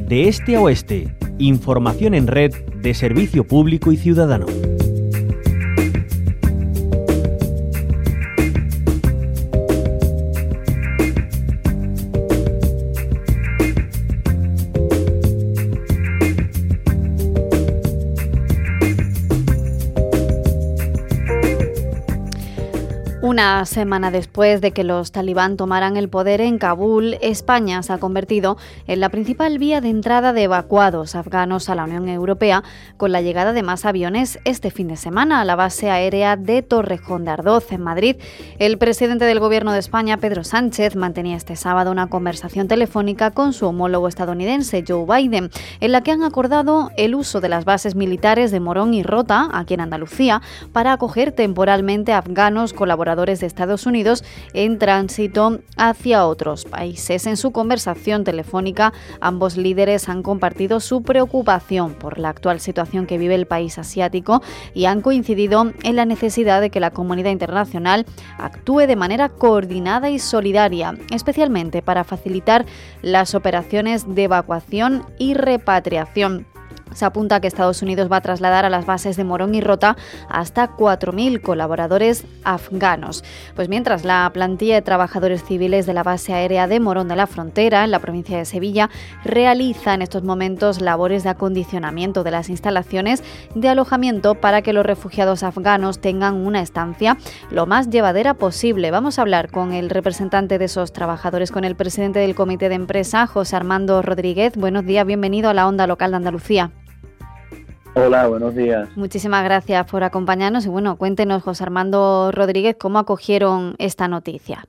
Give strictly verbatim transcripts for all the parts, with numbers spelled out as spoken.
De este a oeste, información en red de servicio público y ciudadano. Una semana después de que los talibán tomaran el poder en Kabul, España se ha convertido en la principal vía de entrada de evacuados afganos a la Unión Europea, con la llegada de más aviones este fin de semana a la base aérea de Torrejón de Ardoz, en Madrid. El presidente del Gobierno de España, Pedro Sánchez, mantenía este sábado una conversación telefónica con su homólogo estadounidense, Joe Biden, en la que han acordado el uso de las bases militares de Morón y Rota, aquí en Andalucía, para acoger temporalmente a afganos colaboradores de Estados Unidos en tránsito hacia otros países. En su conversación telefónica, ambos líderes han compartido su preocupación por la actual situación que vive el país asiático y han coincidido en la necesidad de que la comunidad internacional actúe de manera coordinada y solidaria, especialmente para facilitar las operaciones de evacuación y repatriación. Se apunta que Estados Unidos va a trasladar a las bases de Morón y Rota hasta cuatro mil colaboradores afganos. Pues mientras la plantilla de trabajadores civiles de la base aérea de Morón de la Frontera, en la provincia de Sevilla, realiza en estos momentos labores de acondicionamiento de las instalaciones de alojamiento para que los refugiados afganos tengan una estancia lo más llevadera posible. Vamos a hablar con el representante de esos trabajadores, con el presidente del comité de empresa, José Armando Rodríguez. Buenos días, bienvenido a la Onda Local de Andalucía. Hola, buenos días. Muchísimas gracias por acompañarnos y bueno, cuéntenos, José Armando Rodríguez, ¿cómo acogieron esta noticia?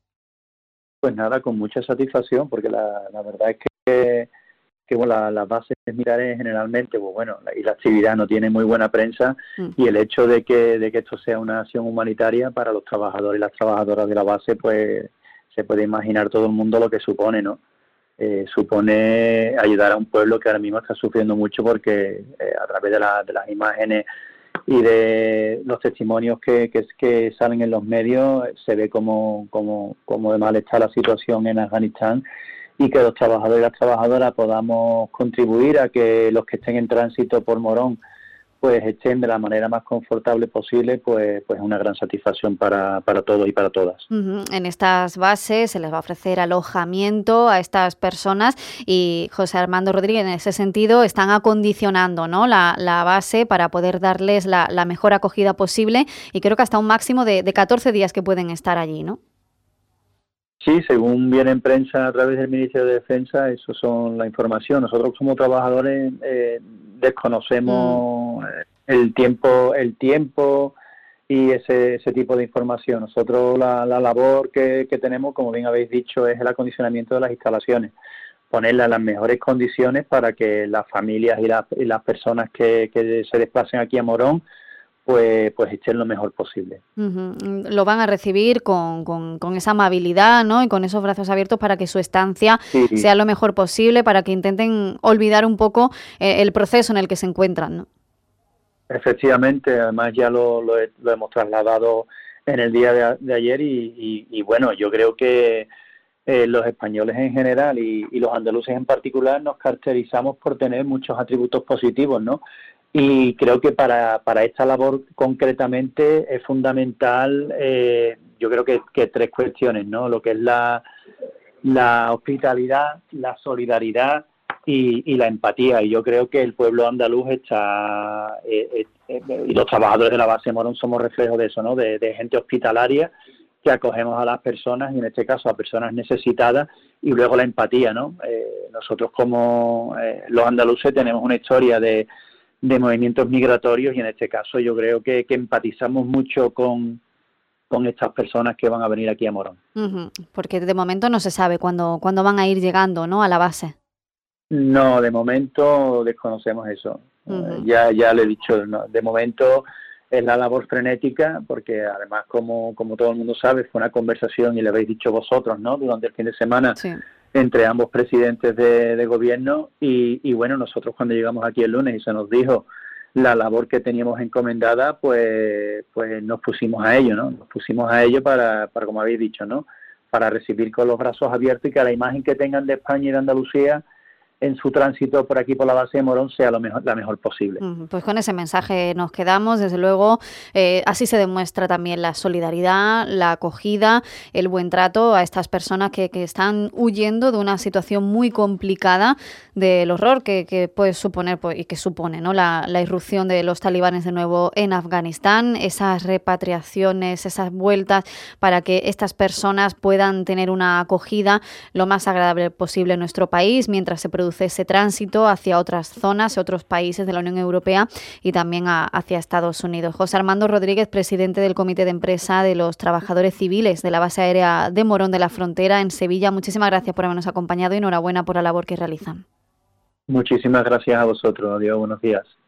Pues nada, con mucha satisfacción, porque la, la verdad es que, que bueno, la, las bases militares generalmente, pues bueno, la, y la actividad no tiene muy buena prensa mm. y el hecho de que, de que esto sea una acción humanitaria para los trabajadores y las trabajadoras de la base, pues se puede imaginar todo el mundo lo que supone, ¿no? Eh, supone ayudar a un pueblo que ahora mismo está sufriendo mucho porque eh, a través de, la, de las imágenes y de los testimonios que, que, que salen en los medios se ve cómo, cómo, cómo de mal está la situación en Afganistán y que los trabajadores y las trabajadoras podamos contribuir a que los que estén en tránsito por Morón pues estén de la manera más confortable posible, pues pues es una gran satisfacción para, para todos y para todas. Uh-huh. En estas bases se les va a ofrecer alojamiento a estas personas y José Armando Rodríguez, en ese sentido, están acondicionando, ¿no?, la, la base para poder darles la, la mejor acogida posible y creo que hasta un máximo de, de catorce días que pueden estar allí, ¿no? Sí, según viene en prensa a través del Ministerio de Defensa, eso son la información. Nosotros como trabajadores eh, desconocemos mm. el tiempo, el tiempo y ese ese tipo de información. Nosotros la, la labor que, que tenemos, como bien habéis dicho, es el acondicionamiento de las instalaciones, ponerlas en las mejores condiciones para que las familias y, la, y las personas que, que se desplacen aquí a Morón pues pues estén lo mejor posible. Uh-huh. Lo van a recibir con, con, con esa amabilidad, ¿no?, y con esos brazos abiertos para que su estancia sí. sea lo mejor posible, para que intenten olvidar un poco eh, el proceso en el que se encuentran, ¿no? Efectivamente, además ya lo, lo, he, lo hemos trasladado en el día de, de ayer y, y, y bueno, yo creo que eh, los españoles en general y, y los andaluces en particular nos caracterizamos por tener muchos atributos positivos, ¿no? Y creo que para, para esta labor concretamente es fundamental, eh, yo creo que, que tres cuestiones, ¿no? Lo que es la, la hospitalidad, la solidaridad y, y la empatía. Y yo creo que el pueblo andaluz está, eh, eh, y los trabajadores de la base Morón somos reflejos de eso, ¿no? De, de gente hospitalaria que acogemos a las personas y en este caso a personas necesitadas y luego la empatía, ¿no? Eh, nosotros como eh, los andaluces tenemos una historia de de movimientos migratorios y en este caso yo creo que, que empatizamos mucho con, con estas personas que van a venir aquí a Morón. Uh-huh. Porque de momento no se sabe cuándo, cuándo van a ir llegando, ¿no?, a la base. No, de momento desconocemos eso. Uh-huh. Ya ya le he dicho, no, de momento es la labor frenética porque además como, como todo el mundo sabe fue una conversación y le habéis dicho vosotros, ¿no?, durante el fin de semana. Sí. Entre ambos presidentes de, de gobierno y, y bueno, nosotros cuando llegamos aquí el lunes y se nos dijo la labor que teníamos encomendada, pues pues nos pusimos a ello, ¿no? Nos pusimos a ello para, para como habéis dicho, ¿no? Para recibir con los brazos abiertos y que la imagen que tengan de España y de Andalucía en su tránsito por aquí por la base de Morón sea lo mejor, la mejor posible. Pues con ese mensaje nos quedamos, desde luego. Eh, así se demuestra también la solidaridad, la acogida, el buen trato a estas personas que, que están huyendo de una situación muy complicada, del horror que, que puede suponer pues, y que supone, ¿no? la, la irrupción de los talibanes de nuevo en Afganistán, esas repatriaciones, esas vueltas para que estas personas puedan tener una acogida lo más agradable posible en nuestro país mientras se produce ese tránsito hacia otras zonas, otros países de la Unión Europea y también a, hacia Estados Unidos. José Armando Rodríguez, presidente del Comité de Empresa de los Trabajadores Civiles de la Base Aérea de Morón de la Frontera en Sevilla, muchísimas gracias por habernos acompañado y enhorabuena por la labor que realizan. Muchísimas gracias a vosotros. Adiós, buenos días.